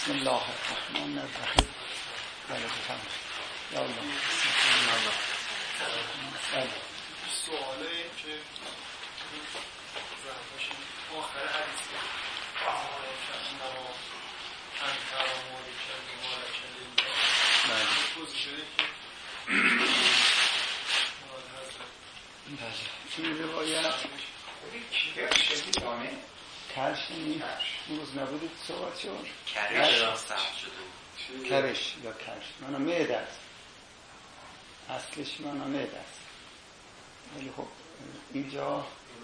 بسم الله الرحمن الرحیم. بله بفرمایید. یا الله. سواله که زرفشی آخر حدیثه انما انت و مالک الملک لله توضیح شده که این روایت شدیدانه کرش نیست. اون روز نبودید صحبت شد کرش راستم شده کرش یا کرش مانا معده است، اصلش مانا معده است، ولی خب اینجا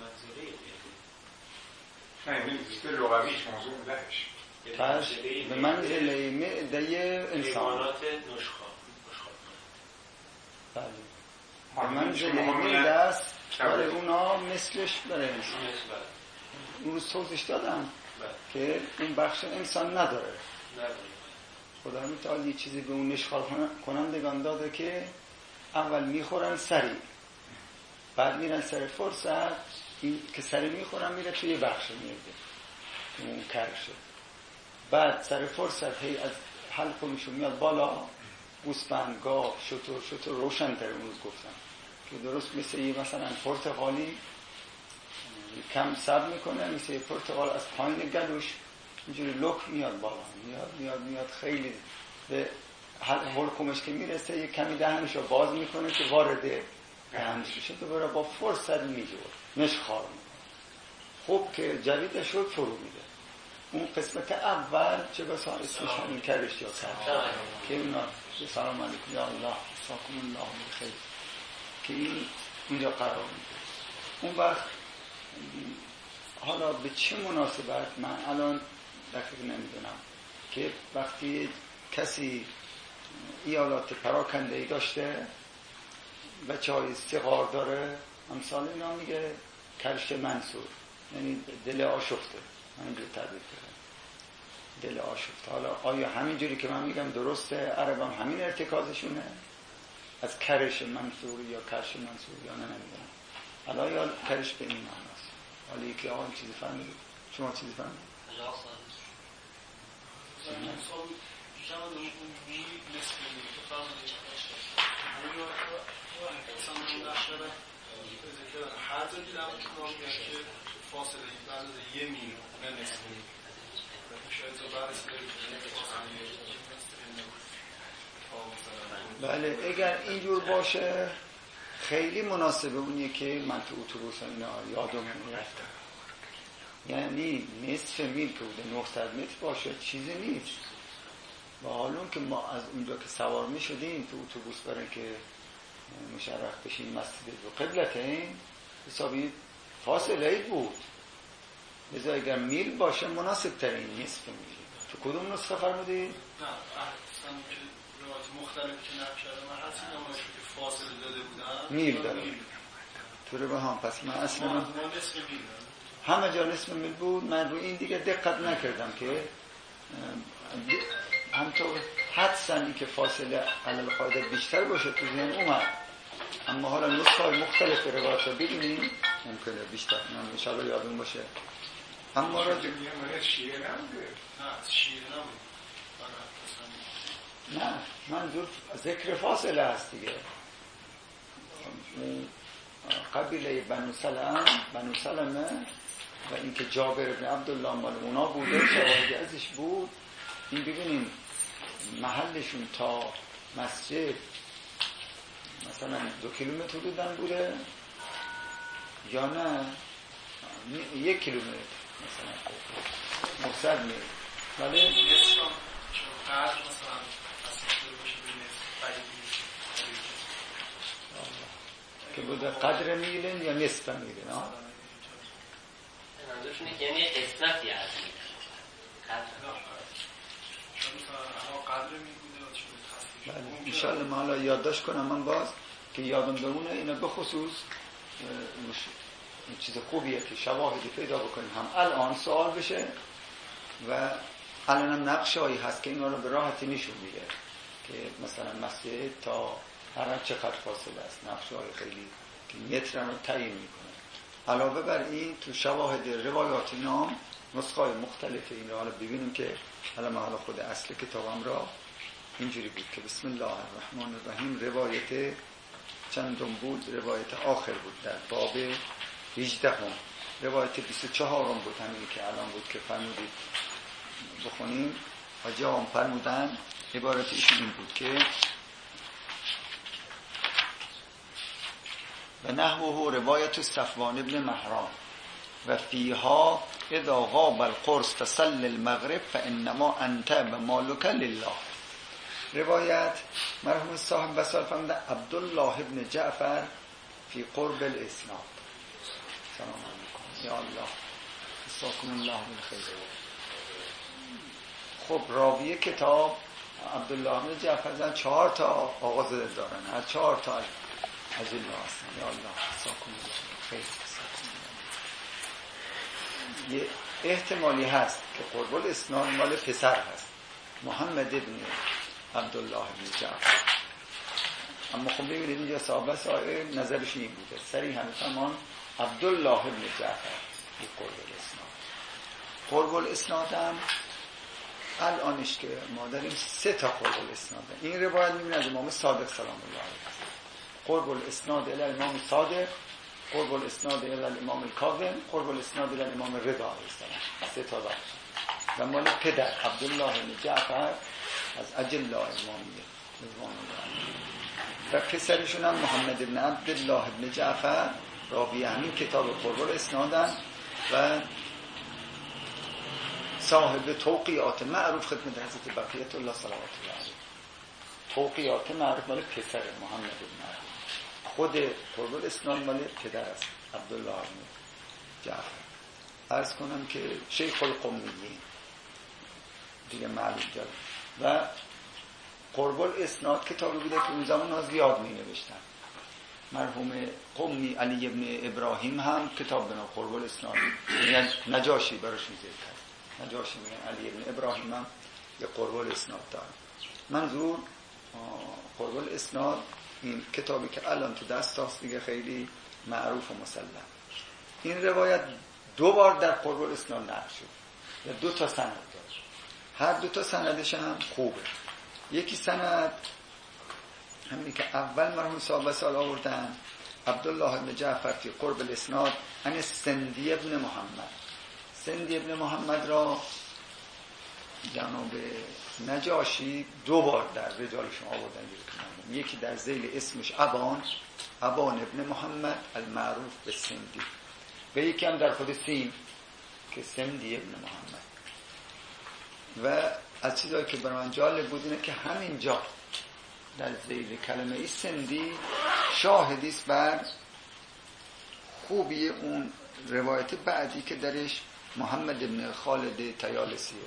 نه این زیست لغویش موضوع بودهش کرش به منزله معده انسان. حیوانات نشخوار بله به منزله معده است، برای اونا مثلش برای انسان. اون روز توضیح دادم که این بخش انسان نداره. خدا متعال یه چیزی به اون نشخوار کنندگان داده که اول میخورن سریع، بعد میرن سر فرصت، این که سریع میخورن میره توی بخش میرده اون کرشه، بعد سر فرصت هی از حلقشون میاد بالا، گوسفند، گاو، شتر روشن تر اون روز گفتم که درست مثل یه مثلا پرتقالی کم سب میکنه، مثل یه پرتقال از پایین گلوش اینجوری لک میاد بالا، میاد خیلی به حلقومش که میرسه یه کمی دهنشو باز میکنه که وارد دهنش میشه، دوباره با فرصت میجور نشخوار میکنه. خوب که جویده شد فرو میده. اون قسمت اول چه بسا اسمش همین کرش یا کرش که اونا سلام علیکم یا الله ساکم الله بخیر که اینجا قرار میده. اون وقت حالا به چه مناسبت من الان دقیق نمیدونم که وقتی کسی ایالات پراکنده‌ای داشته بچه‌های صغار داره امثال اینا میگه کرش منصور، یعنی دل آشفته، من اینجور تعبیر کردم دل آشفته. حالا آیا همینجوری که من میگم درسته؟ عربم همین ارتکازشونه از کرش منصور یا کرش منصور یا نمیدونم. حالا یا کرش به این معناست. حالا یکی آن چیزی فهمید، شما چیزی فهمید؟ هر جا دیدم که فاصله بعد یه میل نه نصف میل شاید تو برس بله اگر اینجور باشه خیلی مناسبه اونیه که من تو اتوبوس اینا یادم رفتم، یعنی نصف میل که بوده 900 متر باشه چیزی نیست. و حالون که ما از اونجا که سوار می شدیم تو اتوبوس برای که مشرف بشیم مسجد و قبلتین حسابی فاصله ای بود، لذا اگر میل باشه مناسب ترین نصف میل. تو کدوم نسخه فرمودید؟ نه اصلا که روایت مختلف که نقل شده من هر چیزی نمایش که فاصله داده بودن میل داره تو رو به هم. پس من اصلا ما نصف میل همه جا نصف میل بود. من رو این دیگه دقت نکردم که همطور حدسن که فاصله علل قاعده بیشتر باشه تو ذهن اومد، اما حالا نسخه های مختلف روایت رو ببینیم ممکنه بیشتر من انشاءالله یادون باشه. اما را شیعه نبوده؟ نه شیعه نبوده، نه منظور ذکر فاصله هست دیگه. قبیله بنو سلمه و اینکه جابر بن عبدالله مال اونا بوده شواهدی ازش بود. این ببینیم محلشون تا مسجد مثلا 2 کیلومتر حدوداً بوده یا نه 1 کیلومتر مثلا 900 متر. ولی نصف هم چون قدر مثلا اصلا باشه به نصف که بوده قدر میلن یا نصف میلن ها؟ منظورشونه که یعنی قسمتی از میلن قدر میبوده بله انشاءالله من حالا یادداشت کنم من باز که یادم بمونه. اینا به خصوص چیز خوبیه که شواهدی پیدا بکنیم هم الان سوال بشه و الان هم نقشه‌ای هست که اینا رو به راحتی نشون میده که مثلا مسجد تا هر چقدر فاصله است، نقشه‌های خیلی که مترن رو تعیین میکنه. علاوه بر این تو شواهد روایات نام نسخه‌های مختلف این رو حالا ببینیم که حالا خود اصل کتابم را اینجوری بود که بسم الله الرحمن الرحیم روایت چندم بود؟ روایت آخر بود در باب 18 روایت 24 بود، همینی که الان بود که فرمودید بخونیم. حاجی آقام فرمودن عبارت ایشون این بود که و نحوه روایت صفوان ابن مهران و فیها اذا غاب القرص فصل المغرب فانما انت و مالک لله. روایت مرحوم صاحب وصال فرمودن عبدالله ابن جعفر فی قرب الاسناد. سلام علیکم یا الله جزاکم الله بالخیر. خب راوی کتاب عبدالله ابن جعفر زن 4 تا آغاز دارن، هر 4 تا از الله هستن. یا الله جزاکم الله خیر. یه احتمالی هست که قرب الاسناد مال پسر هست، محمد ابن عبدالله ابن جعفر. اما خب ببینید اینجا صاحب نظرش این بوده صریحا فرمان عبدالله ابن جعفر به قرب الاسناد. قرب الاسناد هم الانش که ما داریم 3 تا قرب الاسناد. این روایت میبینید از امام صادق سلام الله علیه. قرب الاسناد الی امام صادق، قرب الاسناد الی امام الکاظم، قرب الاسناد الی امام رضا علیه السلام. 3 تا بخش و مال پدر عبدالله ابن جعفر از اجل امامیه رضوان الله. و پسرشون هم محمد ابن عبدالله ابن جعفر راوی همین کتاب قرب الاسنادن و صاحب توقیات معروف خدمت حضرت بقیت الله صلوات الله علیه. توقیات معروف مال پسر محمد ابن عبد. خود قرب الاسناد مال پدر است عبدالله ابن جعفر. عرض کنم که شیخ القمیین دیگه معلوم جد و قرب الاسناد کتابی بوده که اون زمان ها زیاد می نوشتن. مرحوم قمی علی ابن ابراهیم هم کتاب بنا قرب الاسناد، یعنی نجاشی براشون ذکر کرد. نجاشی میگن علی ابن ابراهیم هم یه قرب الاسناد داره. منظور قرب الاسناد این کتابی که الان تو دست هست دیگه خیلی معروف و مسلم. این روایت 2 بار در قرب الاسناد نقل شد یا 2 تا سند داشت. هر 2 تا سندش هم خوبه. یکی سند همینی که اول مرحوم صاحب سال آوردن عبدالله ابن جعفر فی قرب الاسناد ان سندی ابن محمد. سندی ابن محمد را جناب نجاشی 2 بار در رجالشون آوردن. یکی در ذیل اسمش ابان ابن محمد المعروف به سندی و یکی هم در خود سین که سندی ابن محمد. و از چیزایی که برای من جالب بود اینه که همینجا در ذیل کلمه ای سندی شاهدی است بر خوبی اون روایت بعدی که درش محمد ابن خالد طیالسیه.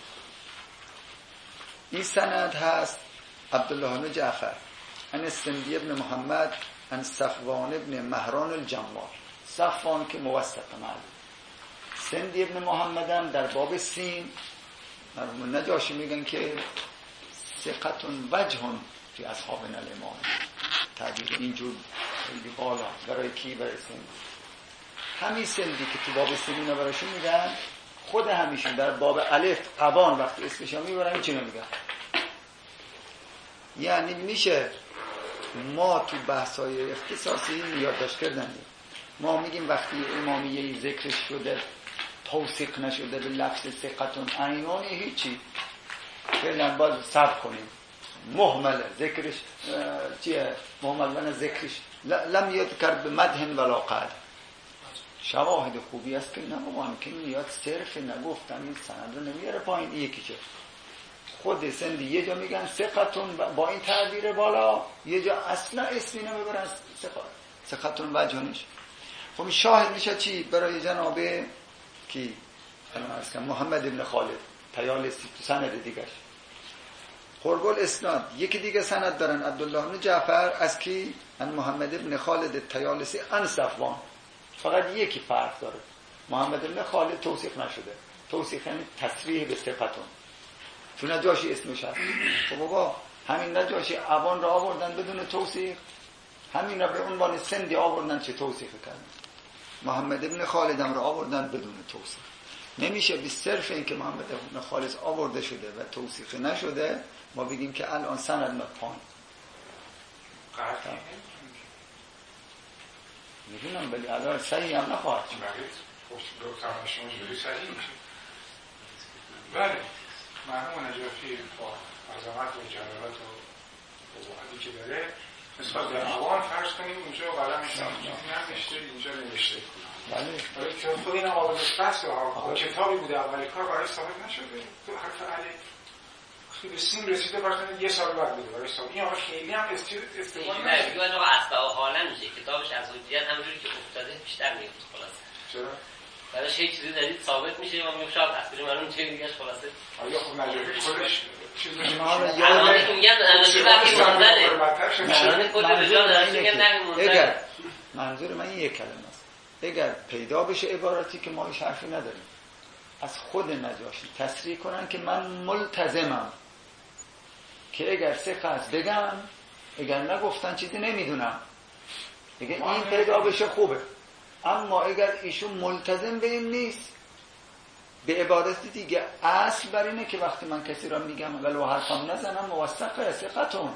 این سند هست عبدالله ابن جعفر ان سندی ابن محمد ان صفوان ابن مهران الجمال. صفوان که موثق معلوم. سندی ابن محمد هم در باب سین مرحوم نجاشی میگن که ثقتون وجهون فی اصحابنا الامام. تعبیر اینجور خیلی بالا برای کی؟ برای سندی. همین سندی که تو باب سین اینا براشون میگن خود همیشون در باب الف ابان وقتی اسمش میبرن چی میگن؟ یعنی میشه ما تو بحث‌های اختصاصی یادداشت کردن ما میگیم وقتی امامیه ذکرش شده توثیق نشده به لفظ ثقتون عینون هیچی فعلا باز صبر کنیم. مهمله ذکرش چیه؟ مهمل ذکرش لم یذکر به مدح ولا قدر. شواهد خوبی است که اینا ممکن میاد صرف نگفتن این سند رو نمیاره پایین. یکی که خود سندی یه جا میگن ثقتون با این تعبیر بالا، یه جا اصلا اسمی نمیبرن ثقتون وجهانش. خب شاهد میشه چی؟ برای جناب کی؟ محمد ابن خالد طیالسی تو سند دیگرش قرب الاسناد. یکی دیگه سند دارن عبدالله ابن جعفر از کی؟ ان محمد ابن خالد طیالسی ان صفوان. فقط یکی فرق داره. محمد ابن خالد توثیق نشده. توثیق یعنی تصریح به ثقتون. تو نجاشی اسمش هست. خب بابا همین نجاشی ابان را آوردن بدون توثیق، همین را به عنوان سندی آوردن چه توثیق کردن. محمد ابن خالد هم را آوردن بدون توثیق. نمیشه به صرف این که محمد ابن خالص آورده شده و توثیق نشده ما بگیم که الان سند میاد پایین. میدونم ولی الان صحیح هم نخواهد شد. بله مرحوم نجاشی با عظمت و جلالت و وضاحتی که داره نسبت به عوام فرض کنیم اونجا قلمش ننوشته اینجا نوشته. بله که خود این آواز فصل ها کتابی بوده اولی کار برای ثابت نشده تو حرف الف به سین رسیده برای یه سال بعد بوده برای ثابت. این آقا خیلی هم استفاده نمیشه. نه دیگه آقا اسباب حالا میشه کتابش از حجیت همونجوری که افتاده بیشتر میفته خلاص. چرا؟ براش هیچ چیزی دارید ثابت میشه ما میگیم شاید اصلا من اون چیزی دیگه خلاصه. آیا خب نجاشی خودش الان که میگن نجاشی وقتی منزله الان خود به جا نجاشی میگن نه منزله. منظور من این یک کلمه است. اگر پیدا بشه عبارتی که ما هیچ حرفی نداریم از خود نجاشی تصریح کنن که من ملتزمم که اگر ثقه است بگم اگر نگفتن چیزی نمیدونم دیگه این پیدا بشه خوبه. اما اگر ایشون ملتزم به این نیست به عبارتی دیگه اصل بر اینه که وقتی من کسی را میگم ولو حرفم نزنم موثقه ثقتون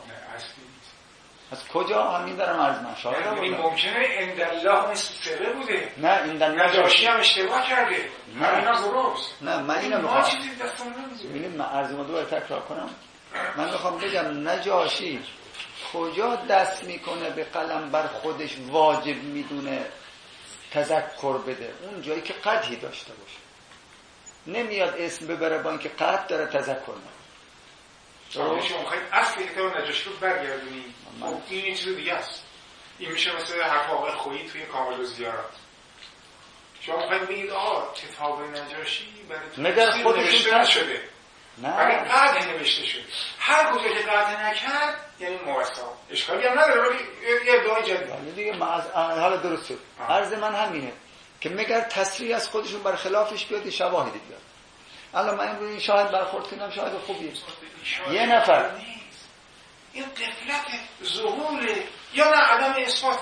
از کجا همین دارم عرض من شاید این ممکنه اندالله مثل ثقه بوده نه اندالله نجاشی هم اشتباه کرده اینا درست نه من اینو ما چیزی دستمون نمیده. من عرض ما دوباره تکرار کنم من میخوام بگم نجاشی کجا دست میکنه به قلم بر خودش واجب میدونه تذکر بده اون جایی که قدحی داشته باشه نمیاد اسم ببره با اینکه قدح داره تذکر نه شما میخواید اصل کتاب نجاشی رو برگردونید این یه چیز دیگه است. این میشه مثل حرف آقای خویی توی کامل و زیارات شما میخواید بگید کتاب نجاشی برای تو نوشته نشده برای قدح نوشته شده هر کجا که قدح نکرد یعنی موثق اشکالی هم نداره ولی یه ادعای جدید دیگه من از حالا درست شد عرض من همینه که مگر تصریح از خودشون بر خلافش بیاد شواهدی بیاد. الان من این شاهد برخورد کنم شاهد خوبیه یه نفر این قفلت ظهور یا نه عدم اثبات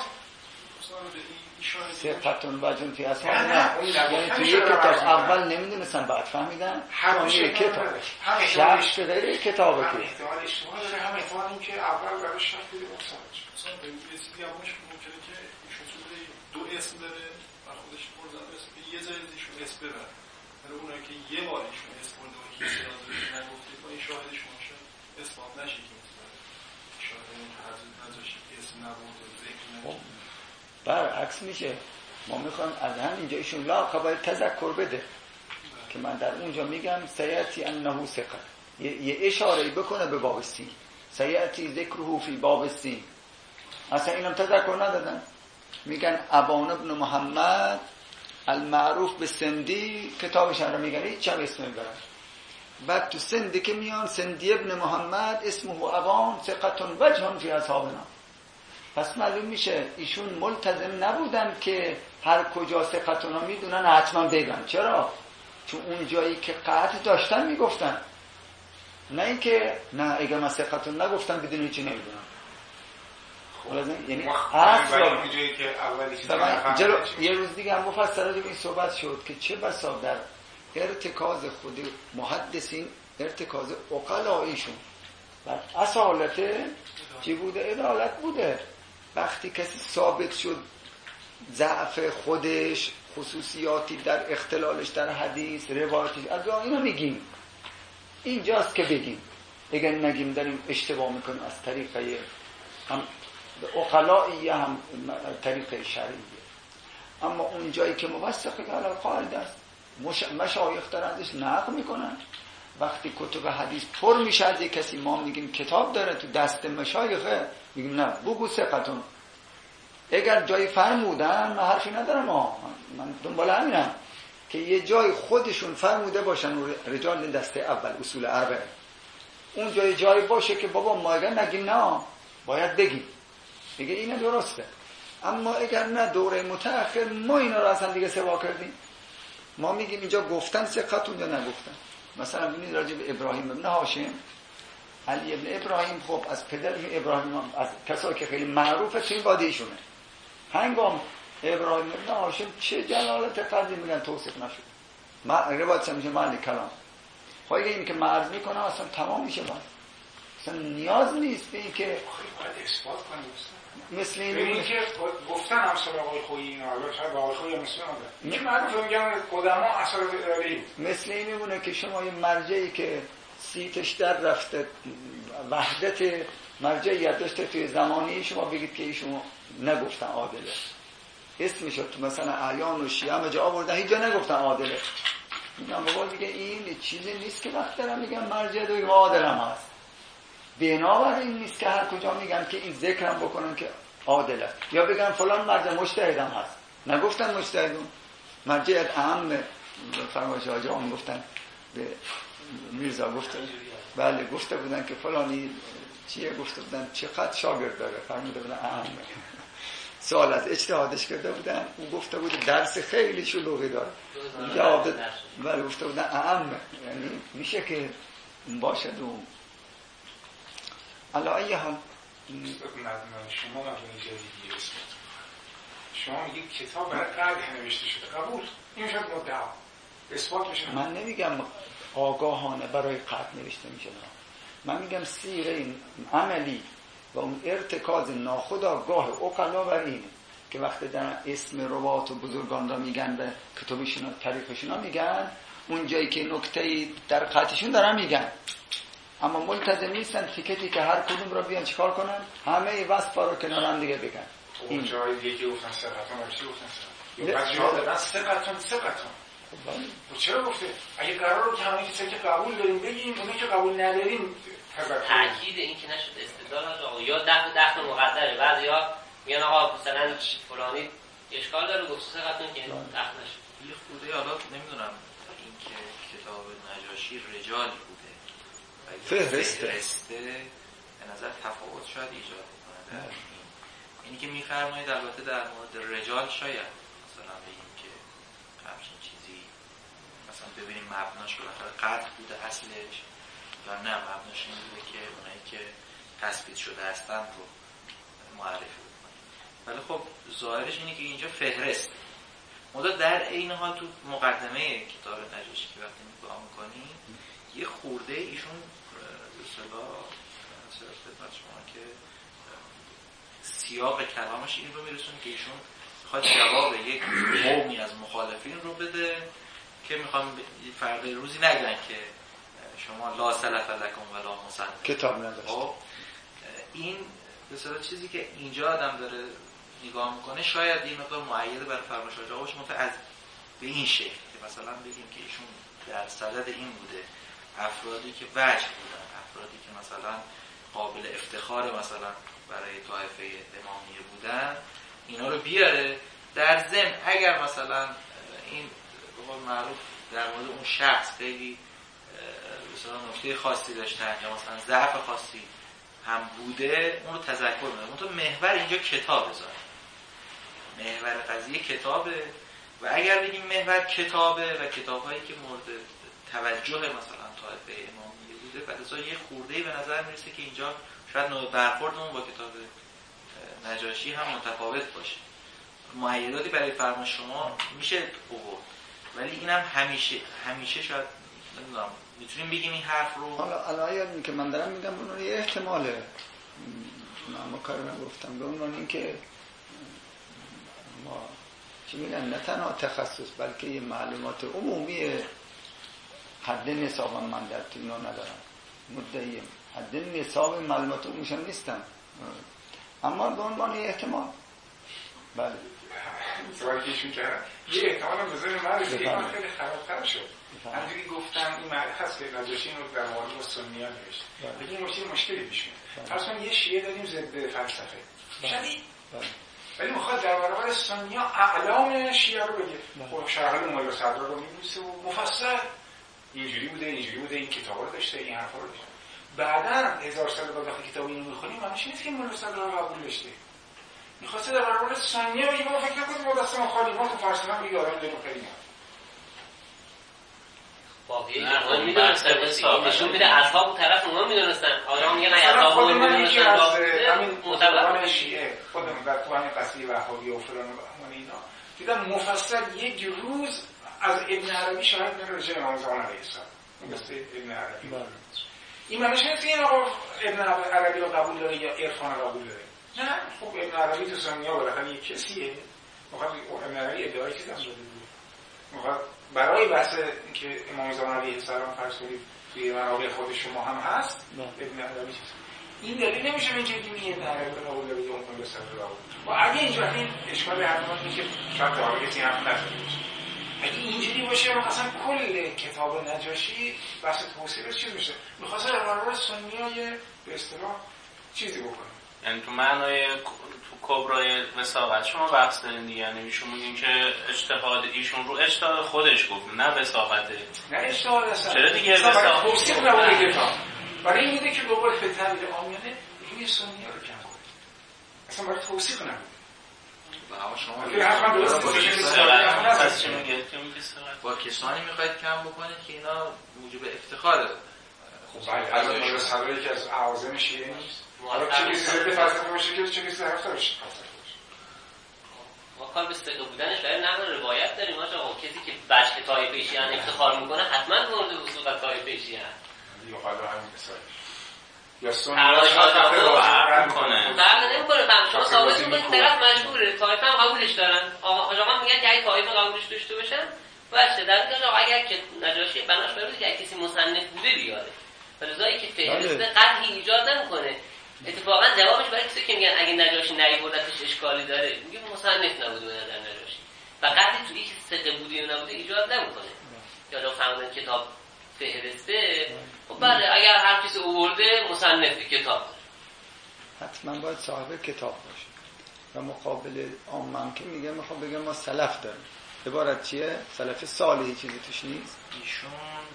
ثقتون وجن فی اصحابنا یعنی توی یک کتاب اول نمیدونستن بعد فهمیدن توی کتاب شخص به غیر کتابه که احتمال اشتباه داره هم احتمال این که اول براش شخص بوده مثلا به یه چیزی هم ممکنه که ایشون دو اسم داره و خودش پرزن اسم یه جای ایشون اسم ببر برای اونایی که یه بار ایشون اسم برده و کسی نازدش نگفته با این شاهدش ممکن اثبات نشه که شاهد این حضرت نجاشی اسم نبرده ذکر نشه برعکس میشه ما میخوایم از همینجا ایشون لا باید تذکر بده که من در اونجا میگم سیأتی انه ثقه یه اشاره بکنه به باب سین سیأتی ذکره فی باب سین اصلا اینم تذکر ندادن میگن ابان ابن محمد المعروف به سندی کتابش رو میگن هیچ هم اسم میبرن بعد تو سندی که میان سندی ابن محمد اسمه ابان ثقتون وجهن فی اصحابنا پس معلوم میشه ایشون ملتزم نبودن که هر کجا ثقتون ها میدونن حتما بگن. چرا؟ چون اون جایی که قطع داشتن میگفتن نه اینکه نه اگر من ثقتون نگفتم بدون هیچی نمیدونم یعنی اصلا یه روز دیگه هم مفصل این صحبت شد که چه بسا در ارتکاز خود محدثین ارتکاز عقلایشون بر اصالت چی بوده؟ عدالت بوده. وقتی کسی ثابت شد ضعف خودش خصوصیاتی در اختلالش در حدیث روایتش از اینا میگیم اینجاست که بگیم اگر نگیم داریم اشتباه میکنیم از طریقه هم عقلایی هم طریقه شرعیه. اما اون جایی که موثقه که علی قاعده است مشایخ دارن ازش نقل میکنن وقتی کتب حدیث پر میشه از یک کسی ما میگیم کتاب داره تو دست مشایخه میگیم نه بگو ثقتون اگر جایی فرمودن من حرفی ندارم من دنبال همینم که یه جای خودشون فرموده باشن رجال دسته اول اصول اربعه اون جای باشه که بابا ما اگر نگیم نه باید بگیم دیگه اینه درسته. اما اگر نه دوره متأخر ما اینا رو اصلا دیگه سوا کردیم ما میگیم اینجا گفتن ثقتون یا نگفتن. مثلا ببینید راجع به ابراهیم ابن هاشم علی ابن ابراهیم خب از پدر ابراهیم از کسایی که خیلی معروفه تو این وادیشونه هنگام ابراهیم ابن هاشم چه جلالت قدری میگن توصیف نشد روایت میشه معنی کلام. خب این که مرز میکنه اصلا تمام میشه بعد. اصلا نیاز نیست به این که باید اثبات کنیم. مثل این که گفتن امثال آقای خویی اینا حالا شاید با آقای خویی مثل نمیده این معروفه میگن قدما اثر اراده‌ای مثل این میمونه که شما یه مرجعی که سیتش در رفته وحدت مرجعیت داشته توی زمانی شما بگید که ایشون نگفتن عادله اسمش تو مثلا اعیان و شیعه همه جا آوردن هیچ جا نگفتن عادله. میگم بابا دیگه این چیزی نیست که وقت دارم میگم مرجع دوی عادلم هست. بنابراین نیست که هر کجا میگن که این ذکرم بکنن که عادل است یا بگن فلان مرجع مجتهدم هست. نگفتن مجتهدون. مرجعیت اهم فرمایش حاج آقا گفتن به میرزا گفتن بله گفته بودن که فلانی چیه گفته بودن چقدر شاگرد داره فرموده بودن اهم سوال از اجتهادش کرده بودن اون گفته بود درس خیلی شلوغی داره جواب بله گفته بودن اهم یعنی میشه که باشد و علا ای حال شما مبنی جدیدی اسمت شما میگید کتاب برای قدح نوشته شده قبول این شد مدعا اثبات میشه. من نمیگم آگاهانه برای قدح نوشته میشه من میگم سیره عملی و اون ارتکاز ناخودآگاه عقلا بر اینه که وقتی در اسم روات و بزرگان را میگن به کتابشون و تاریخشون را میگن اون جایی که نکته‌ای در قطعشون دارن میگن اما ملتزم نیستن تیکتی که هر کدوم را بیان چیکار کنن همه وصفا رو کنار هم دیگه بگن. این جای دیگه که گفتن ثقتون و چی گفتن ثقتون یا بعد جا دادن ثقتون و چرا گفته اگه قرار رو که همه کسی که قبول داریم بگیم اونی که قبول نداریم تأکید این که نشد استدلال آقا یا دخل مقدره بعضیا میگن آقا مثلا فلانی اشکال داره گفت ثقتون که دخل نشد. یه خورده حالا نمیدونم این که کتاب نجاشی رجالی بوده فهرسته به نظر تفاوت شاید ایجاد کنه. اینی که میفرمایید البته در مورد رجال شاید مثلا بگیم که همچین چیزی مثلا ببینیم مبناش بالاخره قطع بوده اصلش یا نه مبناش این بوده که اونایی که تثبیت شده هستن رو معرفی بکنیم. ولی خب ظاهرش اینه که اینجا فهرست مدت در این حال تو مقدمه کتاب نجاشی که وقتی نگاه میکنیم یه خورده ایشون اصطلاح خدمت شما که سیاق کلامش این رو میرسونه که ایشون میخواد جواب یک قومی از مخالفین رو بده که میخوام فردا روزی نگن که شما لا سلف لکم ولا مسند کتاب نداشت. این به صورت چیزی که اینجا آدم داره نگاه میکنه شاید این مقدار معید برای فرمایش حاج آقا باشه متعد به این شکل که مثلا بگیم که ایشون در صدد این بوده افرادی که وجه بودن افرادی که مثلا قابل افتخار مثلا برای طایفه امامیه بودن اینا رو بیاره در ضمن اگر مثلا این به قول معروف در مورد اون شخص خیلی مثلا نکته خاصی داشتن یا مثلا ضعف خاصی هم بوده اون رو تذکر میده. منتها محور اینجا کتابه محور قضیه کتابه و اگر بگیم محور کتابه و کتاب‌هایی که مورد توجه مثلا طایفه امامیه بوده بعد یه خورده‌ای به نظر میرسه که اینجا شاید نوع برخوردمون با کتاب نجاشی هم متفاوت باشه. معیداتی برای فرمان شما میشه آورد ولی اینم همیشه شاید نمیدونم میتونیم بگیم این حرف رو حالا علایه که من دارم میگم اون یه احتماله ما کار نگفتم به اون اینکه ما چی میگن نه تنها تخصص بلکه یه معلومات عمومی حد نصاب من در اینا ندارم مدعیم حد نصاب معلومات عمومیشم نیستم اما به عنوان یه احتمال بله سوالی که ایشون کردن یه احتمال هم بزنیم معرفی که این خیلی خرابتر شد همونجوری که گفتم این معرف هست که نجاشی رو در مورد سنیان نوشت لیکن این مشکلی پیش میاد فرض کنید یه شیعه داریم ضد فلسفه شدید ولی میخواد در برابر سنیا اعلام شیعه رو بگه خب شرح المایه صدرا رو می‌نویسه و مفصل اینجوری بوده این کتابا رو داشته این حرفا رو داشته بعداً 1000 سال بعد وقتی کتاب اینو می‌خونیم معنیش نیست که مولوی صدرا رو قبول داشته می‌خواسته در برابر سنیا بگه ما فکر نکنیم ما دست ما خالی ما تو فارسی هم میگه آدم داریم خیلی واقعی اون میدونستن نشون میده اصحاب اون طرف اونها میدونستن آدم میگن اصحاب اون میدونستن همین مطلقان شیعه خودم در تو همین قصه وهابی و فلان و اینا دیدم مفصل یک روز از ابن عربی شاید من راجع به امام زمان علیه السلام مثل ابن عربی این معنیش نیست که این آقا ابن عربی رو قبول داره یا عرفان رو قبول داره. نه خب ابن عربی تو سنیا بالاخره یک کسیه، میخواد ابن عربی ادعای چیزی هم داده بود، میخواد برای بحث اینکه امام زمان علیه السلام فرض کنید توی منابع خود شما هم هست ابن عربی چیز این دلیل نمیشه به اینکه ابن عربی رو قبول داره یا اون به سر رو و اگه اینجا این اشکال حرفات اینه که شاید واقعا کسی هم نشده باشه. اگه اینجوری باشه مثلا کل کتاب نجاشی بحث توصیفش چیز میشه، می‌خواسته در برابر سنیای به اصطلاح چیزی بکنه. یعنی تو معنای تو کبرای وساقت شما بحث دارین دیگه، یعنی ایشون میگین که اجتهاد ایشون رو اجتهاد خودش گفت نه وساقته. نه اجتهاد اصلا چرا دیگه وساقت توصیف نبوده کتاب برای این میده که به قول تعبیر عامیانه روی سنیا رو کم کنه، اصلا برای توصیف نبوده. با کسانی میخواید کم بکنید که اینا موجب افتخار داره. خب باید از صدایی که از اعاظم شیعه نیست حالا چه کسی ضد فلسفه باشه که چه کسی طرفدار باشه ما کار به ثقه بودنش برای نقل روایت داریم. آقا کسی که بچه طایفه شیعه افتخار میکنه حتما مورد وثوق طایفه شیعه یا حالا همین مثالش یا سنی فرق کنه فرق نمیکنه. شما ثابت میکنید طرف مشهوره، طایفه هم قبولش دارن. آقا میگن که اگه طایفه قبولش داشته باشن باشه در اینجا آقا اگر که نجاشی بناش بروید که کسی مصنف بوده بیاره فلزایی که فهرست قطعی ایجاد نمیکنه. اتفاقا جوابش برای کسی که میگن اگه نجاشی نیاوردتش اشکالی داره میگه مصنف نبوده به نظر نجاشی و قطعی توی که ثقه بوده یا نبوده ایجاد نمیکنه. یا لو فهمیدن کتاب فهرسته خب بله اگر هر کسی آورده مصنف کتاب حتما باید صاحب کتاب باشه و مقابل عامم که میگه میخوام بگم ما سلف داریم. عبارت چیه؟ سلف صالحی چیزی توش نیست. ایشون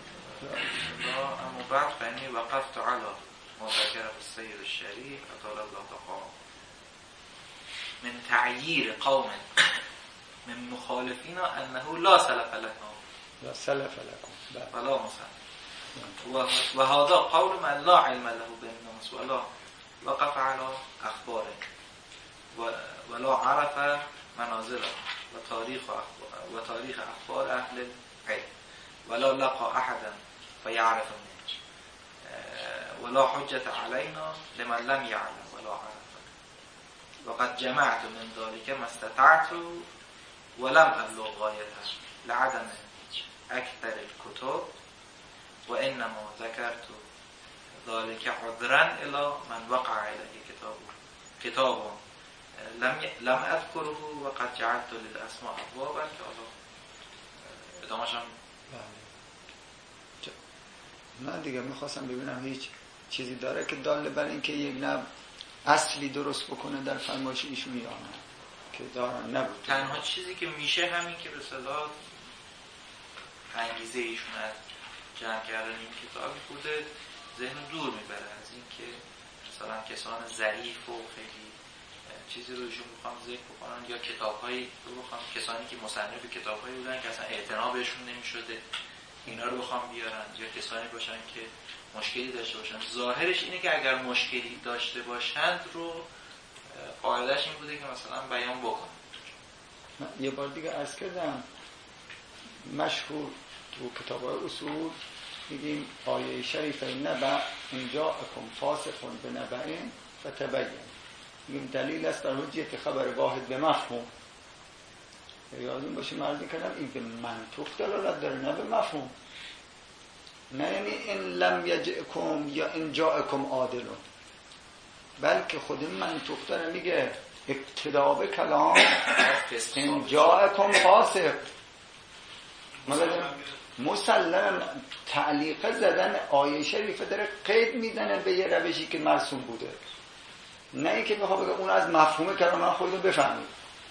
اما بعد فانی وقفت على ما ذكر السيد الشريف اطال الله تعالى من تعيير قوم من مخالفين انه لا سلف لكم لا سلف لكم ولا مصنف وهذا قول من لا علم له بالناس ولا وقف على اخباره ولا عرف منازله وتاريخ اخبار اهل العلم ولا لقى احدا فيعرف منه ولا حجة علينا لمن لم يعلم ولا عرف وقد جمعت من ذلك ما استطعت ولم أبلغ غايته لعدم أكثر الكتب وإنما ذكرت ذلك عذرا إلى من وقع عليه كتاب لم أذكره وقد جعلت للأسماء أبوابا ادامه‌شم نه دیگه میخواستم ببینم هیچ چیزی داره که داله بر این که یک نوع اصلی درست بکنه در فرمایش ایشون یا نه که دارن نبود. تنها چیزی که میشه همین که به صلاح انگیزه ایشون از جمع کردن این کتابی بوده ذهن دور میبره از این که مثلا کسان ظریف و خیلی چیزی رو ایشون بخوام ذکر بکنن یا کتاب‌هایی رو بخوام کسانی که مصنف کتاب‌هایی بودن که اصلا اعتنا بهشون نمی‌شده اینا رو بخوام بیارن یا کسانی باشن که مشکلی داشته باشن. ظاهرش اینه که اگر مشکلی داشته باشند رو قاعده‌اش این بوده که مثلا بیان بکنن. یه بار دیگه عرض کردم مشهور تو کتاب‌های اصول میگیم آیه شریفه نبع اینجا اکم فاسقون به نبعین فتبین میگیم دلیل است در حجیت خبر واحد به مفهوم. یادون باشه مرد کردم این به منطق دلالت داره نه به مفهوم. نه یعنی این لم یجئکم یا این جاءکم عادلون، بلکه خود منطق داره میگه ابتدا به کلام این جاءکم فاسق مسلم تعلیق زدن آیه شریفه داره قید میدنه به یه روشی که مرسوم بوده، نه اینکه بخواه بگه اون از مفهوم کلام من خودتون بفهمید.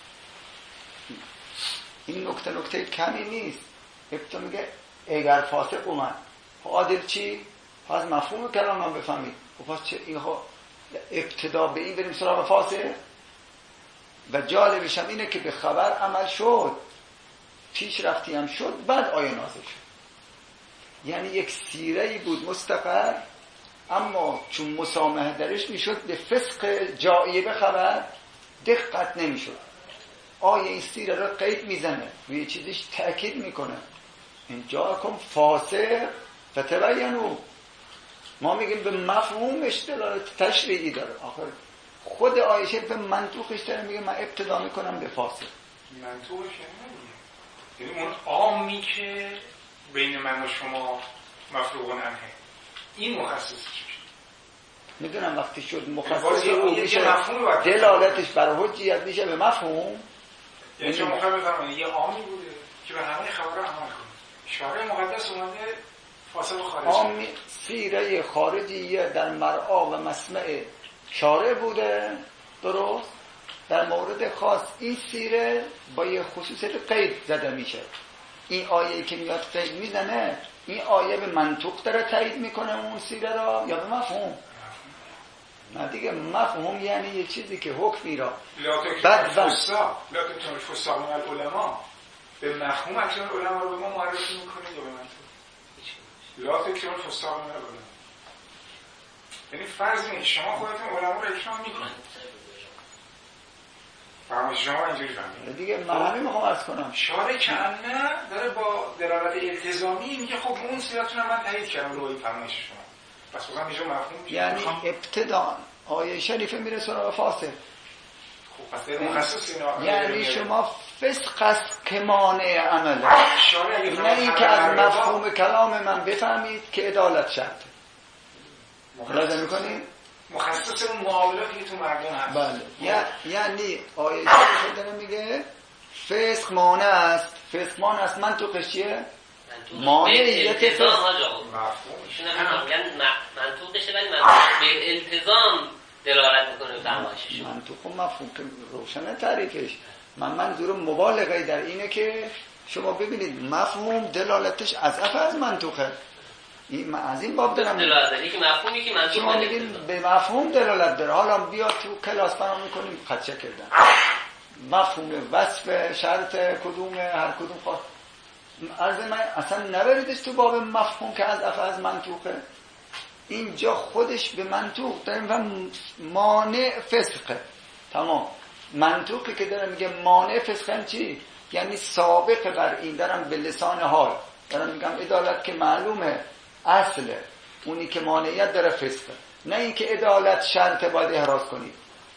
این نکته کمی نیست. ابتدا میگه اگر فاسق اومد عادل چی؟ از مفهوم کلام من بفهمید. خب چه این ابتدا به این بریم سراغ فاسق؟ و جالبش هم اینه که به خبر عمل شد، پیش رفتی هم شد، بعد آیه نازل شد. یعنی یک سیره‌ای بود مستقر، اما چون مسامحه درش میشد به فسق جایه به خبر دقت نمیشد. آیه این سیره رو قید میزنه روی چیزش تأکید میکنه این جاکم فاسق فتبینوا. ما میگیم به مفهومش دلالت تشریعی داره. آخر خود آیه به منطوقش داره میگه من ابتدا میکنم به فاسق. منطوقش یعنی اون عامی که بین من و شما مفروغ عنه این مخصص میدونم وقتی شد مخصص او میشه دلالتش برای حجیت میشه به مفهوم. یعنی شما مخواهی بفرمایید یه عامی بوده که به همه خبر عمل کنه. شارع مقدس اومده فاسق خارجی. عامی سیره خارجی در مرعا و مسمع شارع بوده، درست؟ در مورد خاص این سیره با یه خصوصیت قید زده میشه. این آیه که میاد قید میزنه این آیه به منطوق داره تایید میکنه اون سیره را یا به مفهوم؟ نه دیگه مفهوم یعنی یه چیزی که حکمی را بعد لاتون فساق من العلماء به مفهوم اکشن علما رو به ما معرفی میکنه یا به منطوق؟ لاتون فساق من العلماء یعنی فرض نیست شما خودتون علما رو اکرام میکنید. فرمایش شما اینجوری فهمید دیگه من همین میخوام عرض کنم شارع کنه داره با دلالت التزامی میگه خب اون سیرتون من تایید کردم روی فرمایش شما. بس بازم اینجا مفهوم یعنی ابتدا آیه شریفه میره سراغ فاسق. خب پس مخصص اینا یعنی شما فسق است که مانع عمله، نه اینکه از مفهوم کلام من بفهمید که عدالت شرطه. ملاحظه میکنید؟ مخصص اون معاملاتی که تو مردم هست. بله. یعنی آیه شریفه داره میگه فسق مانع است. فسق مانع است منطقش چیه؟ مانعیت فسق. ایشون هم میگن منطوقشه ولی منطوق به التزام دلالت میکنه به فرمایشش. منطوق و مفهوم که روشنه تعریفش. منظور مبالغه در اینه که شما ببینید مفهوم دلالتش اضعف از منطوقه. این از این باب دارم دلالت که مفهومی که منطوق شما میگین به مفهوم دلالت داره. حالا بیا تو کلاس برام میکنیم خدشه کردن مفهوم وصف شرط کدومه هر کدوم خواست عرض من اصلا نبریدش تو باب مفهوم که از منطوقه. اینجا خودش به منطوق داریم و مانع فسقه. تمام. منطوقی که دارم میگه مانع فسقه چی؟ یعنی سابق بر این دارم به لسان حال دارم میگم عدالت که معلومه اصله اونی که مانعیت داره فسقه، نه اینکه عدالت شرط باید احراز کنید.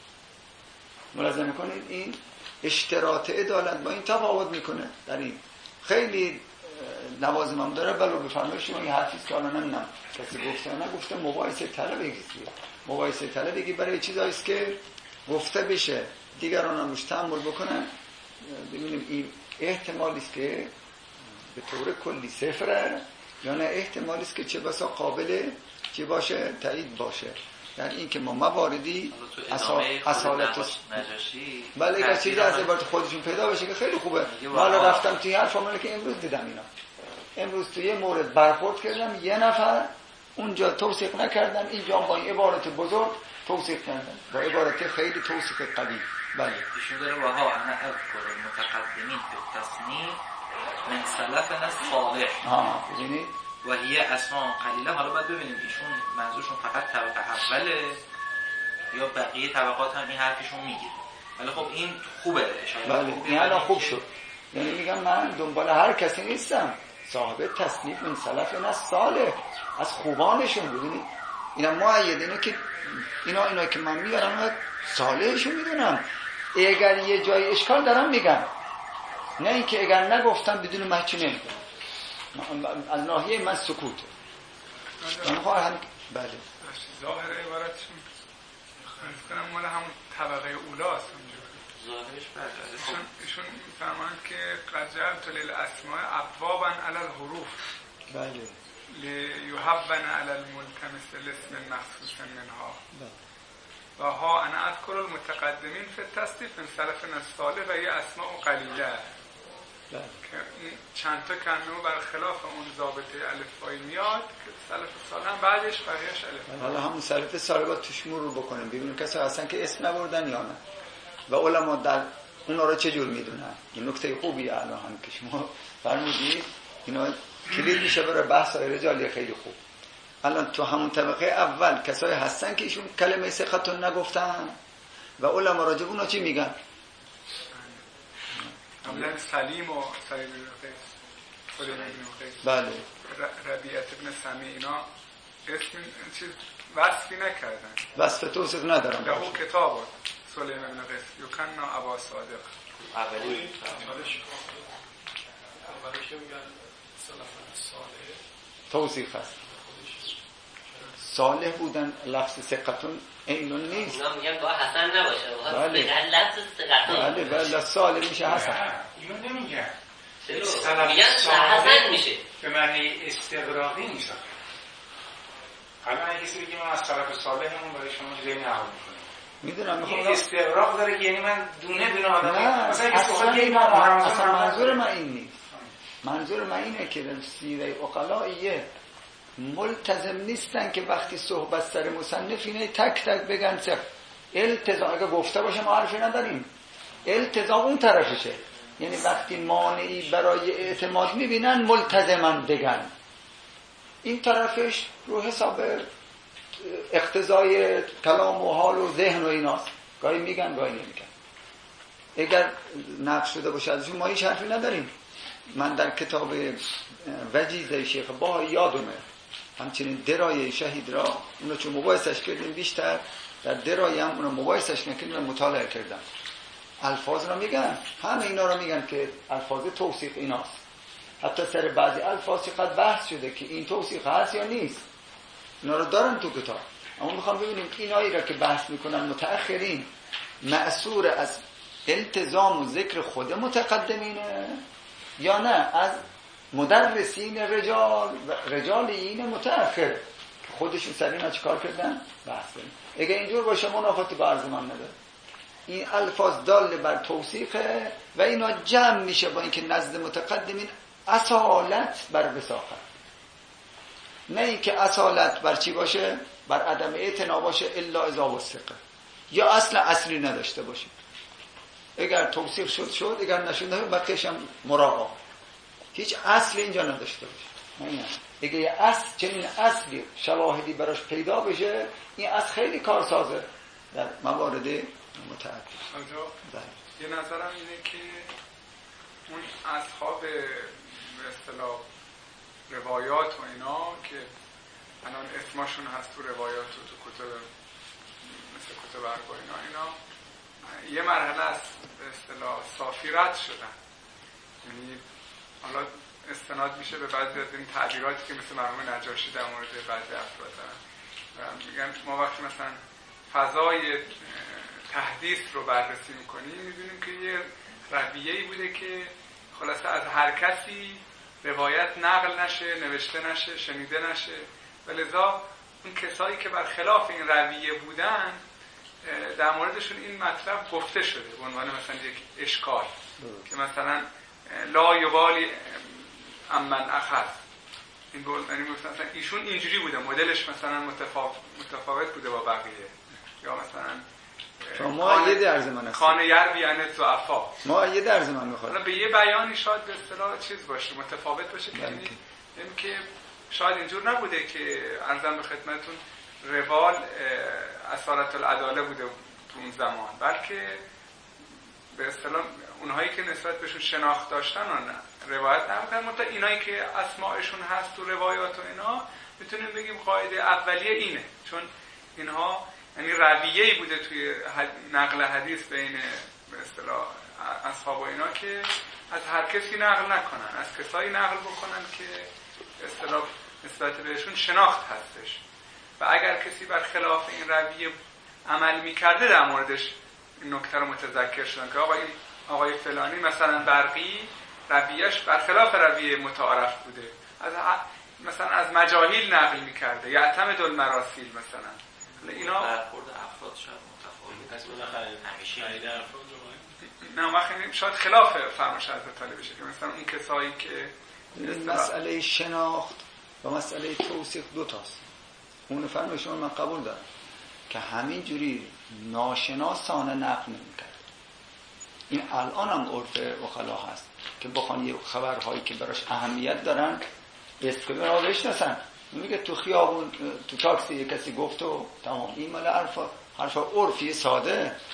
ملاحظه میکنید این اشتراط عدالت با این تفاوت میکنه. در این خیلی لوازم هم داره. بلو بفرمایید شما این حرفیست که حالا نمیدونم کسی گفته یا نگفته مباحثه طلبگی. مباحثه طلبگی برای چیزاییست که گفته بشه دیگران هم روش تأمل بکنن. ببینیم این احتمالیست که به طور کلی صفره یا نه احتمالیست که چه بسا قابل چه باشه تایید باشه. یعنی این که ما مواردی اصالت نجاشی بله اگر چیزی از عبارت خودشون پیدا بشه که خیلی خوبه. حالا رفتم توی هر فامله که امروز دیدم اینا. امروز توی یه مورد برخورد کردم یه نفر اونجا توثیق نکردم، اینجا با این عبارت بزرگ توثیق کردم با عبارت خیلی توثیق قوی. بله ایشون داره وها انا اذکر المتقدمین فی التصنیف من سلفنا الصالح. ببینید و هی اسماء قلیله. حالا باید ببینیم ایشون منظورشون فقط طبقه اوله یا بقیه طبقات هم این حرفشون میگیره. ولی خب این خوبه اشاره. بله این الان خوب شد. یعنی میگم من دنبال هر کسی نیستم، صاحب تصنیف من سلفنا الصالح از خوبانشون. ببینید اینا معیدینه که اینا که من میارم صالحشون میدونم. اگر یه جای اشکال دارم میگم، نه اینکه اگر نگفتم بدون محچی نمیگم. از ناحیه من سکوته. من خواهم بله ظاهر عبارتشون خیلی کنم مال همون طبقه اولاست اونجا. ظاهرش بله. ایشون میفرمایند که قد جعلت للاسماء ابوابا علی الحروف بله لیحبن علی الملتمس الاسم مخصوص منها. و ها انا اذکر المتقدمین فی التصنیف من سلفنا الصالح و یه اسماء قلیله. که چند تا کلمه برخلاف اون ضابطه الفبایی میاد که سلف صالح هم بعدش بقیه‌اش الف. حالا همون سلف صالح با توش مرور بکنیم ببینیم کسی اصلا که اسم نبردن یا نه و علما در اونا رو چه جور میدونن. این نکته خوبیه الان هم که شما فرمودید اینا کلید میشه برای بحث های رجالی خیلی خوب. الان تو همون طبقه اول کسایی هستن که ایشون کلمه ثقتون نگفتن و علما راجع به اونا چی میگن؟ همون سلیم و سعید بن قیس سلیم بن قیس بله ربیعت ابن سمی اینا اسم چیز وصفی نکردن وصف توصیف ندارم در اون کتاب سلیم بن قیس یکنا ابا صادق اولی اولش میگن سلفن صالح توصیف هست صالح بودن لفظ ثقتون اینون نیست اونا میگن با حسن نباشه بله. بگن لفظ ثقتون بله بله صالح میشه حسن اینو نمیگن میگن حسن میشه به معنی استقراقی نیست. حالا اگه کسی بگه من از سلف صالحمون برای شما چیزی نقل میکنم میدونم این میخوام استقراق داره که یعنی من دونه آدم نه اصلا منظور من این نیست. منظور من اینه که در سیره عقلاییه ملتزم نیستن که وقتی صحبت سر مصنف اینه تک تک بگن صرف التزام. اگه گفته باشه ما حرفی نداریم، التزام اون طرفشه. یعنی وقتی مانعی برای اعتماد میبینن ملتزمن بگن، این طرفش رو حساب اقتضای کلام و حال و ذهن و ایناست، گاهی میگن گاهی نمیگن. اگر نقش شده باشه ازشون ما هیچ حرفی نداریم. من در کتاب وجیزه شیخ با یادمه همچنین درایه شهید را اونو چون مباحثش کردیم بیشتر در درایه هم اونو مباحثش نکردیم و مطالعه کردم. الفاظ را میگن، همه اینا را میگن که الفاظ توصیف ایناست. حتی سر بعضی الفاظ چقدر بحث شده که این توصیف هست یا نیست، اینا رو دارن تو کتاب. اما میخوام ببینیم اینایی را که بحث میکنن متأخرین مأثور از التزام و ذکر خود متقدمینه یا نه از مدرسین رجالین متأخر خودشون سر اینا چیکار کردن بحث کنیم. اگه اینجور باشه منافاتی با عرض من نداره. این الفاظ دال بر توصیفه و اینا جمع میشه با اینکه نزد متقدمین اصالت بر وساقت، نه اینکه اصالت بر چی باشه، بر عدم اعتنا باشه الا اذا وثقه، یا اصلی نداشته باشه. اگر توصیف شد اگر نشد بقیش هم مراعا، هیچ اصل اینجا نداشته باشه. نه اگه یه اصل چنین اصلی شواهدی براش پیدا بشه، این اصل خیلی کارسازه در موارد متعدد. یه نظرم اینه که اون اصحاب به اصطلاح روایات و اینا که الان اسمشون هست تو روایات و تو کتب مثل کتب اربع اینا یه مرحله از به اصطلاح صافی رد شدن. یعنی حالا استناد میشه به بعضی از این تعبیراتی که مثل مرحوم نجاشی در مورد بعضی افراد دارن و میگن ما وقتی مثلا فضای تحدیث رو بررسی میکنیم میبینیم که یه رویه‌ای بوده که خلاصه از هر کسی روایت نقل نشه، نوشته نشه، شنیده نشه و لذا اون کسایی که برخلاف این رویه بودن در موردشون این مطلب گفته شده به عنوان مثلا یک اشکال که مثلا لا یبالی امن اخذ، این یعنی مثلا ایشون اینجوری بوده، مدلش مثلا متفاوت بوده با بقیه، یا مثلا ما یه درز من هست خانه یروی عن الضعفا، ما یه درز من میخواد به یه بیانی شاید به اصطلاح چیز باشه، متفاوت باشه، یعنی که شاید اینجور نبوده که عرضم به خدمتون روال اصالت العداله بوده تو اون زمان، بلکه به اصطلاح اونهایی که نسبت بهشون شناخت داشتن و روایت نمی‌کردن، مثلا اینایی که اسماءشون هست تو روایات و اینا میتونیم بگیم قاعده اولیه اینه، چون اینها یعنی رویه‌ای بوده توی نقل حدیث بین به اصطلاح اصحاب و اینا که از هر کسی نقل نکنن، از کسایی نقل بکنن که به اصطلاح نسبت بهشون شناخت هستش و اگر کسی بر خلاف این رویه عمل میکرده در موردش این نکته رو متذکر شدن که آقای فلانی مثلا برقی رویهش برخلاف رویه متعارف بوده، مثلا از مجاهیل نقل میکرده، یعتمد المراسیل مثلا. اینا برخورد افراد شاید متفاوت نه وقتی شاید خلاف فرمایش حضرت علی بشه که مثلا اون کسایی که مسئله شناخت و مسئله توصیف دو تاست. اون فرمایش من قبول دارم که همین جوری ناشناسانه نقل نمی‌کرد. این الان هم عرف وکلا هست که بخوان یه خبرهایی که براش اهمیت دارن اسکول را بشناسن، میگه تو خیابون تو تاکسی کسی گفت و تمام، این مال حرف عرفی ساده.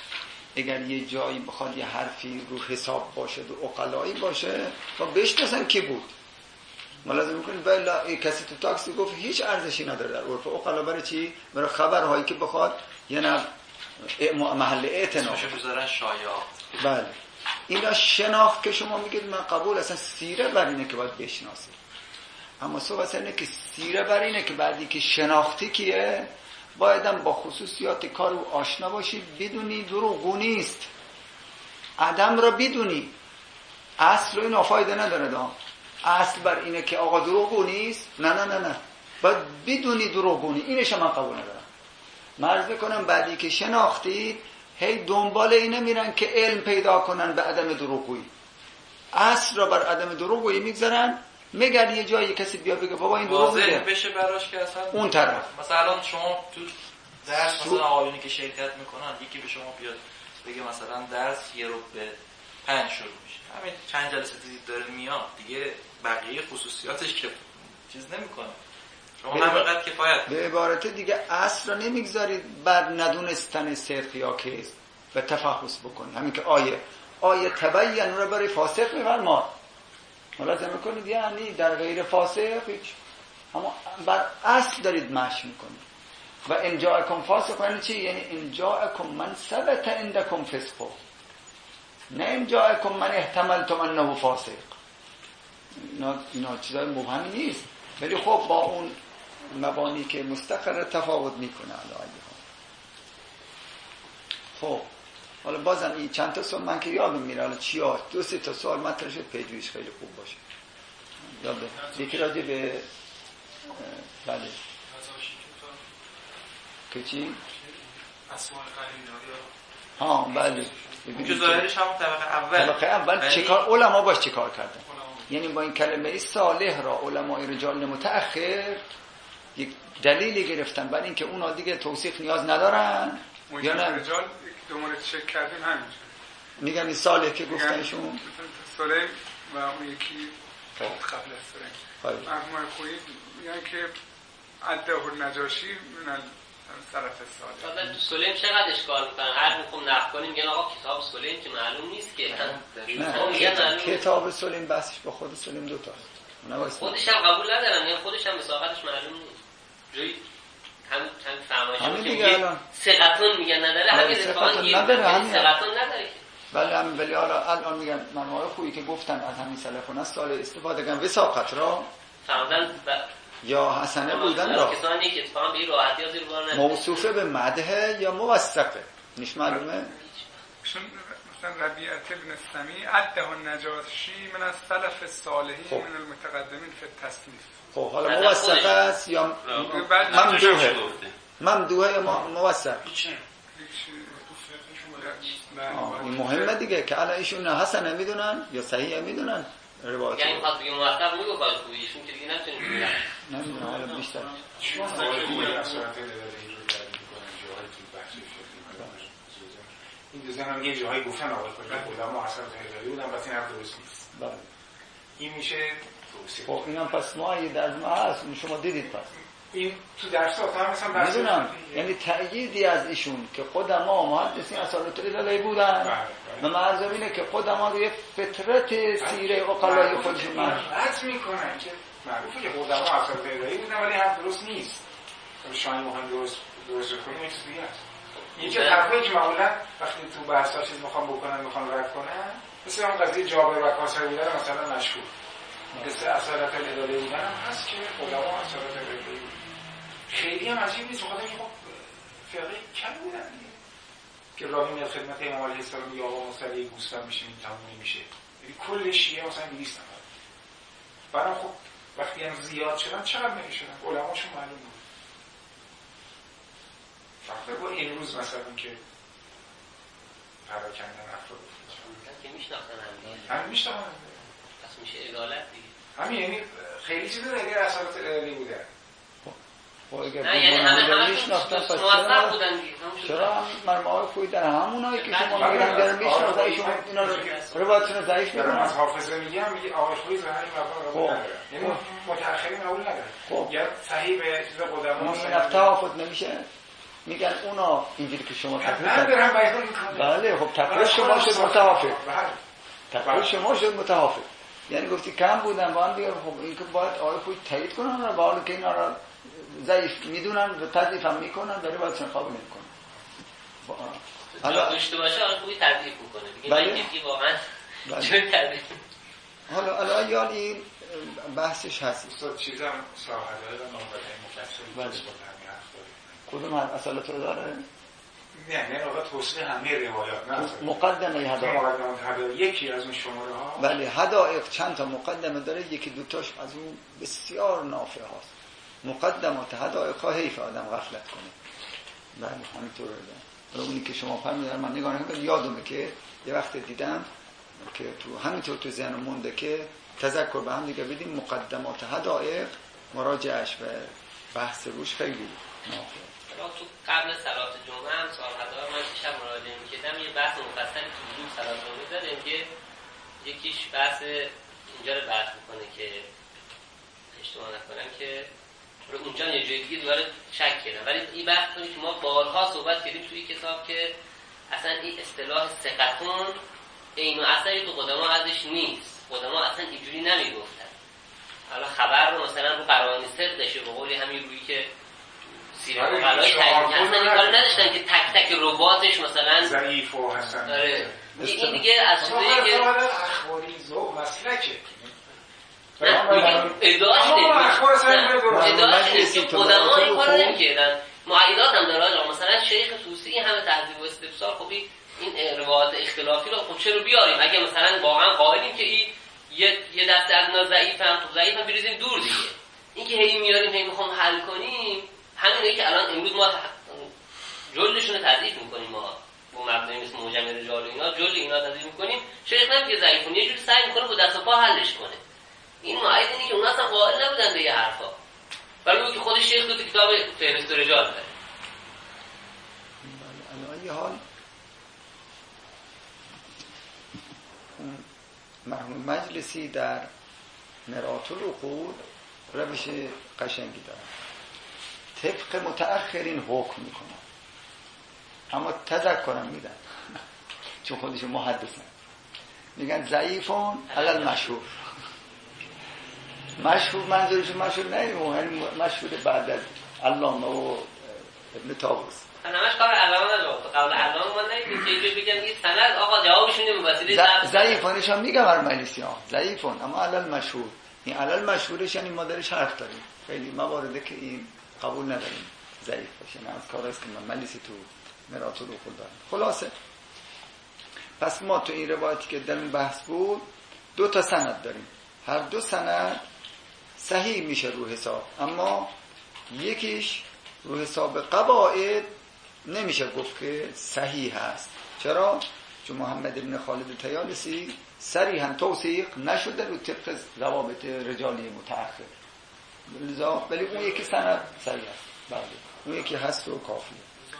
اگر یه جایی بخواد یه حرفی رو حساب باشه و عقلایی باشه و بشناسن کی بود. ملاحظه میکنید بله کسی تو تاکسی گفت هیچ ارزشی نداره در عرف عقلا. برای چی؟ برای خبرهایی که بخواد یه نه محل اعتنا بذارن شایعه. بله اینا شناخت که شما میگید من قبول، اصلا سیره بر اینه که باید بشناسید، اما صحبت اینه که سیره بر اینه که بعدی که شناختی کیه بایدم با خصوصیات کار او آشنا باشی، بدونی دروغگو نیست، عدم را بدونی. اصل رو این فایده نداره دا. اصل بر اینه که آقا دروغگو نیست، نه باید بدونی دروغگو نیست. اینش من قبول ندارم. مرز بکنم بعدی که شناختید هی دنبال اینه میرن که علم پیدا کنن به عدم دروغگویی، اصل را بر عدم دروغگویی میگذارن. مگر یه جایی کسی بیا بگه بابا این دروغ میگه بشه براش که اصلا اون طرف. مثلا شما تو درس مثلا آقایونی که شرکت میکنن یکی به شما بیاد بگه مثلا درس 1:05 شروع میشه، همین چند جلسه دید داره میاد دیگه، بقیه خصوصیاتش که چیز نمیکنه، شما همینقدر کفایت. به عبارت دیگه اصل را نمیگذارید بر ندونستن صدق یا کذب و تفحص بکنید. همین که آیه تبین رو برای فاسق میفرماد، ملاحظه میکنید یعنی در غیر فاسق هیچ، اما بر اصل دارید مشی میکنید. و ان جاءکم فاسق یعنی چی؟ یعنی ان جاءکم من ثبت عندکم فسق، نه ان جاءکم من احتملتم انه فاسق. اینا چیزای مبهمی نیست، ولی خب با اون مبانی که مستقر تفاوت میکنه. خب حالا بازم این چند تا سوال من که یادم میره، حالا چی ها 2-3 تا سوال مطرح شد پیجویش خیلی خوب باشه. یاده یکی راجع به بله که چی؟ اسماء قرینه ها بله که ظاهرش هم طبقه اول چیکار علما باش چیکار کردن؟ یعنی با این کلمه صالح را علمای رجال متأخر یک دلیلی گرفتن برای اینکه اونا دیگه توصیف نیاز ندارن یا نه رجال دو مورد چک کردیم همینجا میگم این صالح که گفتنشون سلیم و اون یکی قبل از سلیم مرحوم خویی میگن که عده النجاشی من طرف صالح. بعد تو سلیم چقدر اشکال میکنن، هر میخوام نقد کنیم میگن آقا کتاب سلیم که معلوم نیست که کتاب سلیم بحثش با خود سلیم دو تاست، خودش هم قبول ندارن، یعنی خودش هم مساقتش معلوم نیست. جوی هم فرمایش میگه ثقتون میگن نداره، همین اتفاقا ثقتون نداره. بله همین، ولی الان میگن منوای خویی که گفتن از همین سلفون از سال استفاده کردن وثاقت را فهمدن یا حسنه بودن را کسانی که اتفاقا به راحتی ها زیر بار نمیدن، موصوفه به مدحه یا موثقه نیش معلومه. مثلا ربیعه ابن سمی عده النجاشی من از سلف الصالحین من المتقدمین فی التصنیف. خب حالا موثقه است یا ممدوحه یا موثق؟ این مهمه دیگه که الان ایشون حسنه میدونن یا صحیحه میدونن روایت. یعنی میخواد بگه موثق میگه باید خویشون که دیگه نمیتونیم بگیم. نمیدونم حالا بیشتر این دوزن هم یه جاهایی گفتن آقای خودم علما اصلا غیری بودن، بس این حرف درست نیست. بله این میشه توصیف. خب اینم پس ما یه درس ما هست شما دیدید پس این تو درسات هم مثلا بحث میدونم، یعنی تأییدی از ایشون که قدما محدثین اصالت الهی بودن و معرض اینه که قدما روی فطرت سیره عقلای خودشون رد میکنن که معروفه که قدما اصالت الهی بودن، ولی حرف درست نیست. شاید مهم درست کنیم این چیز دیگه است. این که حرفایی که معمولا وقتی تو بحثا چیز میخوان رد کنن، مثل اون قضیه جابر و کاسر بودن مثلا مشهور، مثل اصالت الهی بودن هم هست که قدما اصالت الهی بودن. خیلی هم عجیب نیست، بخاطر اینکه خب فرقه کم بودن دیگه که راوی میاد خدمت امام علیه السلام یا آقا مصلی گوسفند میشه این تموم نمیشه، یعنی کل شیعه مثلا 200 نفر. بعدم خب وقتی هم زیاد شدن چقدر نمیشدن، علماشون معلوم بود. فقط با این روز مثلا که پراکندن افراد که میشناختن هم میشناختن پس میشه عدالت دیگه. همین یعنی خیلی چیزا دیگه اثرات الهی بوده. نه یعنی همه میشناختن پس موثق بودن دیگه. چرا مرمای خوی در همونایی که شما میگن در میشناختن ایشون اینا روایتشون ضعیف میکنن. از حافظه میگم میگه آقای خوی زهری مقام نداره، یعنی متأخرین قبول نداره. یا صحیح به چیز قدما این تفاوت نمیشه. میگن اونا اینجوری که شما تقلید دارم بیان میکنم. بله خب تقلید شما شد متوافق. تقلید شما شد متوافق. یعنی گفتی کم بودن با هم دیگه، خب این که باید آقای خود تایید کنن و با حالی که اینا را ضعیف میدونن و تضعیف هم میکنن برای باید سن قابل نمیکنن. حالا داشته باشه آقای خوبی تضعیف میکنه دیگه. من کسی واقعا چون تضعیف. حالا یاد این بحثش هست. استاد چیزم صاحبه و نامبرهای مفصلی بله. است بود همین حرف داره. کدوم اصالت رو داره؟ نه آقا توصیح همه روایات نه. مقدمه هدایق. مقدمه هدایق یکی از اون شماره ها. بله هدایق چند تا مقدمه داره، یکی دوتاش از اون بسیار نافع هاست. مقدمات هدایق ها حیف آدم غفلت کنه. بله همینطور ده. اونی که شما فرمودید من نگاه نکنم یادمه که یه وقت دیدم که تو همینطور تو ذهن مونده که تذکر به هم دیگه بدیم مقدمات هدایق مراجعش و بحث روش خیلی نافعه. تو قبل صلات جمعه هم سال هزار من پیشم مراجعه می‌کردم یه بحث مفصلی تو وجود صلات جمعه داریم که یکیش بحث اینجا رو بحث میکنه که اشتباه نکنم که اونجا یه جای دیگه دوباره شک کردم، ولی این بحث کنید که ما بارها صحبت کردیم توی کتاب که اصلا این اصطلاح ثقتون عین و اثری تو قدما ازش نیست. قدما اصلا اینجوری نمیگفتن. حالا خبر رو مثلا رو قرائن صدقشه به قول همین روی که سیره و قلای تحریک اصلا این کار نداشتن که تک تک رباطش مثلا ضعیف و حسن داره. این دیگه از چیزایی که اخباری ذوق مسلکه ادعاش نیست که قدما این کار نمی‌کردن. معیدات هم داره مثلا شیخ طوسی همه تهذیب و استفسار خب این روایات اختلافی رو خب چرا بیاریم اگه مثلا واقعا قائلیم که این یه دسته از اینا ضعیفن خب ضعیفن بریزیم دور دیگه. این که هی میاریم هی میخوام حل کنیم همینه که الان امروز ما جلدشون رو تضعیف میکنیم. ما با مبنای مثل موجم رجال اینا جلد اینا تضعیف میکنیم. شیخ نمیگه ضعیفون یه جوری سعی میکنه با دست و پا حلش کنه. این معید اینه که اونا اصلا قائل نبودن به یه حرفا، ولی اون که خودش شیخ تو کتاب فهرست رجال داره. الان یه حال مرحوم مجلسی در مرآت العقول روش قشنگی دارن، طبق متأخرین حکم میکنن اما تذکرم میدن چون خودش محدثن. میگن ضعیفون علل مشهور. مشهور منظورش مشهور نه مشهور بعد از علامه و ابن طاووس. همش کار علامه نداره. قول علامه ما نمیگیم که اینجوری بگم این سند آقا جوابشون نمی‌واسطه ضعیفانش هم میگم هر مجلسی ها ضعیفون اما علل مشهور. این علل مشهورش یعنی ما درش حرف داریم. خیلی موارده که این قبول نداریم ضعیف باشه. نه از کار است که من مجلسی تو مرآت العقول دارم. خلاصه پس ما تو این روایتی که در این بحث بود دو تا سند داریم. هر دو سند صحیح میشه رو حساب، اما یکیش رو حساب قواعد نمیشه گفت که صحیح هست. چرا؟ چون محمد ابن خالد طیالسی صریحاً توثیق نشده رو طبق ضوابط رجالی متأخر. لذا ولی اون یکی سند صحیح است. بله اون یکی هست و کافیه.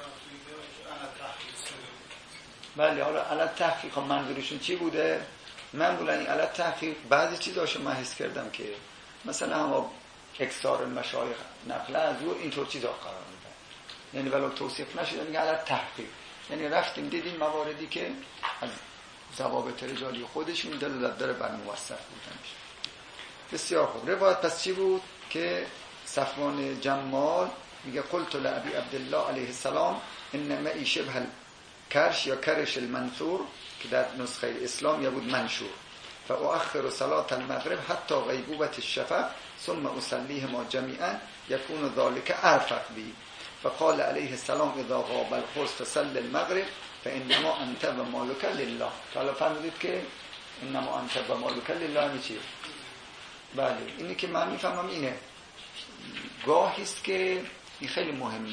بله حالا علی تحقیق منظورشون چی بوده؟ من بولا این علی تحقیق بعضی چیزاشو من حس کردم که مثلا هم اکثار المشایخ نقل از او اینطور چیزا قرار میدن، یعنی ولو توصیف نشده میگه علی تحقیق، یعنی رفتیم دیدیم مواردی که از ضوابط رجالی خودشون دلالت داره بر موثق بودنش. بسیار خوب. روایت پس چی بود که صفوان جمال میگه قلت لابی عبدالله علیه السلام انما ای شبه کرش یا کرش المنثور که در نسخه اسلام یا بود منشور فاؤخر صلاة المغرب حتی غیبوبة الشفق ثم اصلیهما جمیعا یکون ذلك ارفق بی فقال علیه السلام اذا غاب القرص فصل المغرب فانما انت و مالک لله. حالا فهمیدید که انما انت و مالک لله یعنی چیه؟ بله اینی که من میفهمم اینه گاهی است که این خیلی مهمه.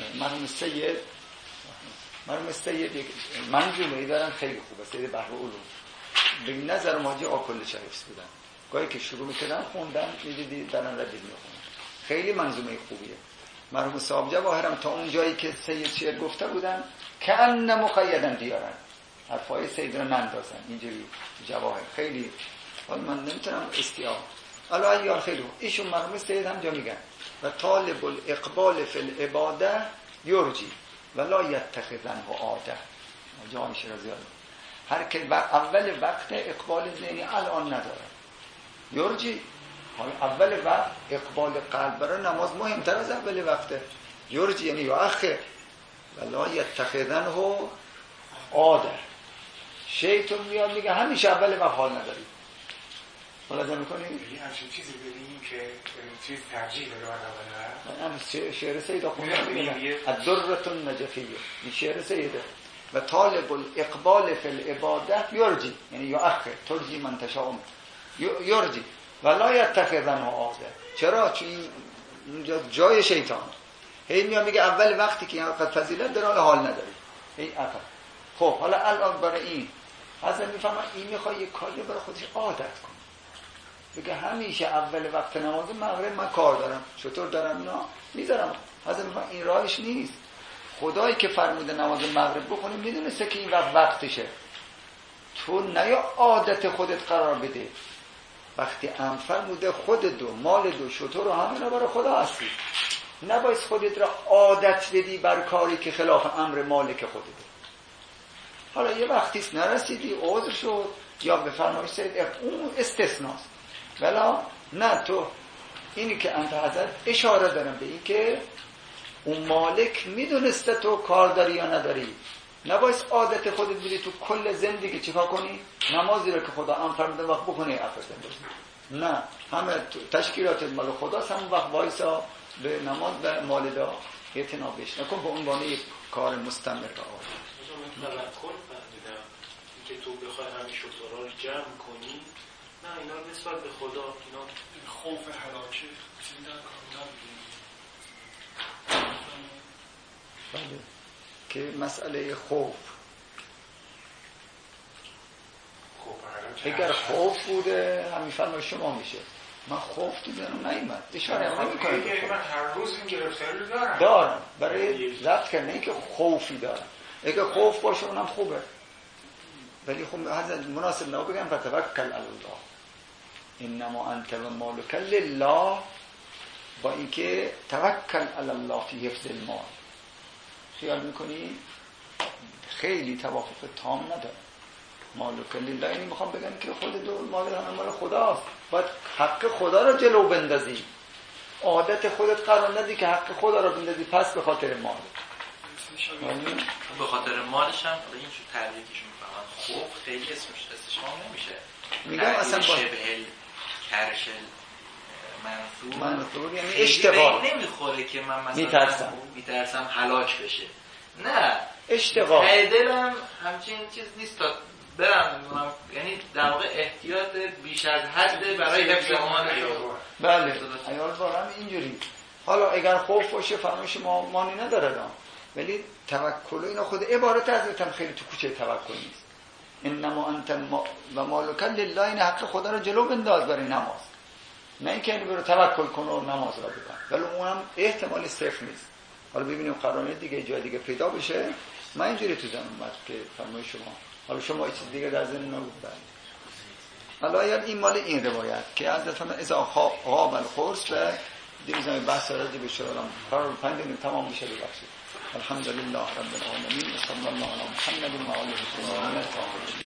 مرحوم سید منظومه‌ای دارن خیلی خوبه، سید بحر علوم. به نظر ما جا آکل شریفس بودن، گاهی که شروع میکردن خوندن میدیدی دارن ردیف میخونن. خیلی منظومه خوبیه. مرحوم صاحب جواهرم تا اون جایی که سید شعر گفته بودن که ان مقیدن دیارن حرفای سید رو نندازن اینجوری جواهر خیلی. حالا من نمیتونم استیاب حالا ایار خیلی ایشون مرحوم سید هم جا میگن و طالب الاقبال فی العباده یرجی ولا یتخذن و عاده. جان شیرازی هر که اول وقت اقبال ذهنی الان نداره یرجی. اول وقت اقبال قلب برای نماز مهمتر از اول وقته. یرجی یعنی یؤخر ولا یتخذن و عاده. شیطان میاد میگه همیشه اول وقت حال نداری. ملاحظه میکنی؟ یه همچین چیزی ببینیم که چیز ترجیح بده برای اول شعر سیده خوندم میگه الدرة النجفیه. این شعر سیده و طالب الاقبال فی العباده یرجی یعنی یؤخر ترجی من تشاء یرجی ولا یتخذن عاده. چرا؟ چون اینجا جای شیطان. هی میاد میگه اول وقتی که اینقدر فضیلت داره حال نداری. هی اخر. خب حالا الان برای این حضرت میفهمن این میخواد یک کاری برای خودش عادت کنه. بگه همیشه اول وقت نماز مغرب من کار دارم. چطور دارم اینا؟ میذارم. حضرت میفهمن این راهش نیست. خدایی که فرموده نماز مغرب بخونی میدونسته که این وقتشه. تو نه یا عادت خودت قرار بده. وقتی امر فرموده خودت و مال دو شطور و همه برای خدا هستی. نباید خودت را عادت بدی بر کاری که خلاف امر مالک خودته. حالا یه وقتیست نرسیدی عذر شد یا به فرمایش سید اون استثناست. ولی نه تو اینی که انت حضرت اشاره دارم به این که اون مالک میدونسته تو کار داری یا نداری. نباید عادت خودت بدی تو کل زندگی چیکار کنی؟ نمازی رو که خدا امر فرموده وقت بکنی افراد زندگی. نه همه تشکیلات مال خداست. هم وقت وایسا به نماز و مال دا اعتنا بش نکن به عنوان یک کار مستمر را تذکر فهمیدم که تو بخوای همین شطورها رو جمع کنی. نه اینا نسبت به خدا اینا خوف هلاکه چیزی نکنم. بله که مسئله خوف اگر خوف بوده همین فرمای شما میشه. من خوف تو دارم نیمد اشاره نمی کنم. من هر روز این گرفتاری رو دارم برای رفت کردن این که خوفی دارم. اگه خوف باشه اونم خوبه ولی خب حضرت مناسب نو بگم فتوکل علی الله انما انت و مالک لله. با اینکه توکل علی الله فی حفظ المال خیال میکنی خیلی توافق تام نداره. مالک لله یعنی میخوام بگم که خود دو مال همه مال خداست. باید حق خدا رو جلو بندازی. عادت خودت قرار ندی که حق خدا رو بندازی پس به خاطر مال. به خاطر مالش هم این تعریفشون میفهمن خوف خیلی اسمش استشمام نمیشه. میگم اصلا با شبه کرشل منصور یعنی اشتغال نمیخوره که من مثلا میترسم هلاک بشه. نه اشتغال ته دلم همچین چیز نیست تا برم یعنی در واقع احتیاط بیش از حد برای حفظ مال. بله ایال واقعا اینجوری. حالا اگر خوف باشه فرمایش ما مانی نداره دام. ولی توکل اینا خود عبارت از خیلی تو کوچه توکل نیست. انما انت و مالک لله این حق خدا رو جلو بنداز برای نماز. نه اینکه یعنی برو توکل کن و نماز را بکن. ولی اونم احتمال صفر نیست. حالا ببینیم قرانه دیگه جای دیگه پیدا بشه. من اینجوری تو ذهنم اومد که فرمایش شما. حالا شما چیز دیگه در ذهن نبود. حالا این مال این روایت که حضرت فرمود اذا غاب القرص و دیگه بحث راجع به شرارم قرار 5 دقیقه تمام میشه ببخشید. الحمدلله رب العالمین و صلی الله علی محمد و آله و صحبه